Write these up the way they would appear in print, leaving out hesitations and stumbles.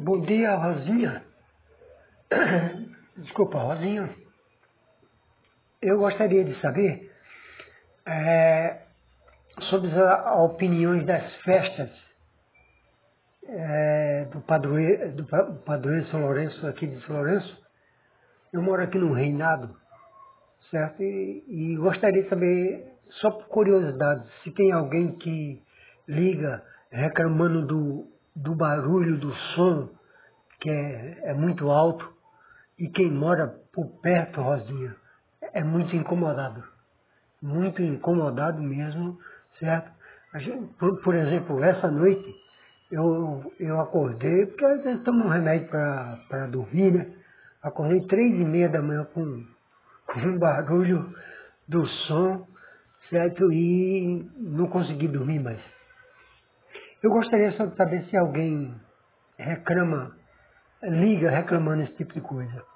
Bom dia, Rosinha. Desculpa, Rosinha. Eu gostaria de saber sobre as opiniões das festas do padroeiro São Lourenço, aqui de São Lourenço. Eu moro aqui no Reinado, certo? E gostaria de saber, só por curiosidade, se tem alguém que liga reclamando do barulho, do som, que é muito alto, e quem mora por perto, Rosinha, é muito incomodado mesmo, certo? Por exemplo, essa noite eu acordei, porque às vezes tomo um remédio para dormir, né? Acordei 3:30 da manhã com o barulho do som, certo? E não consegui dormir mais. Eu gostaria só de saber se alguém liga reclamando esse tipo de coisa.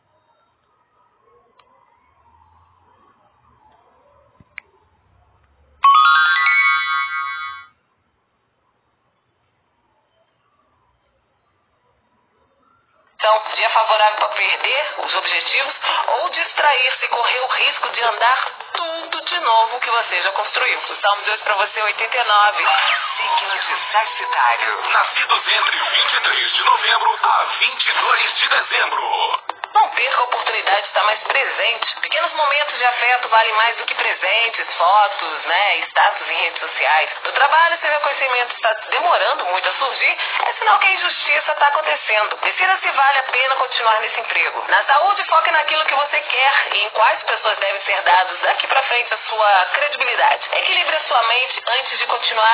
Então, dia favorável para perder os objetivos ou distrair-se e correr o risco de andar tudo de novo que você já construiu. O salmo de hoje para você é 89. Signo de Sagitário. Nascidos entre 23 de novembro a 22 de dezembro. Não perca a oportunidade de estar mais presente. Pequenos momentos de afeto valem mais do que presentes, fotos, status em redes sociais. No trabalho, se o reconhecimento está demorando muito a surgir, é sinal que a injustiça está acontecendo. Decida se vale a pena continuar nesse emprego. Na saúde, foque naquilo que você quer e em quais pessoas devem ser dados daqui para frente a sua credibilidade. Equilibre a sua mente antes de continuar